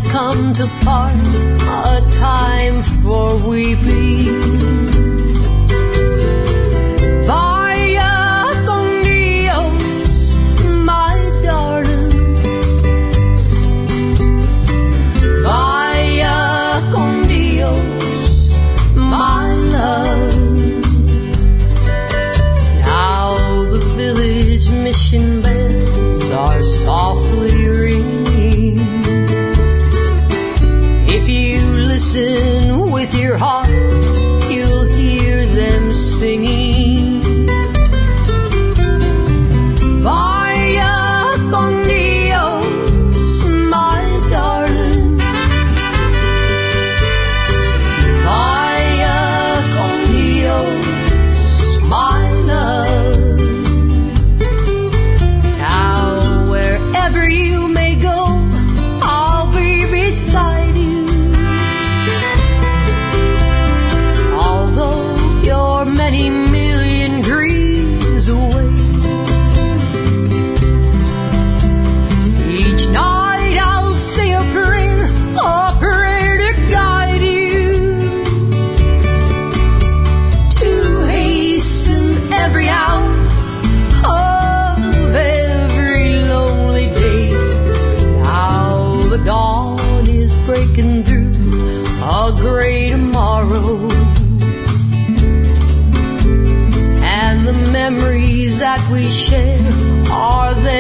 has come to part, a time for weeping. Vaya con Dios, my darling. Vaya con Dios, my love. Now the village mission bells are softly ringing. If you listen with your heart, you'll hear them singing. Vaya con Dios, my darling. Vaya con Dios, my love. Now wherever you may go, I'll be beside you. Many million dreams away. Each night I'll say a prayer to guide you, to hasten every hour of every lonely day. Now the dawn is breaking through a gray tomorrow. And the memories that we share are there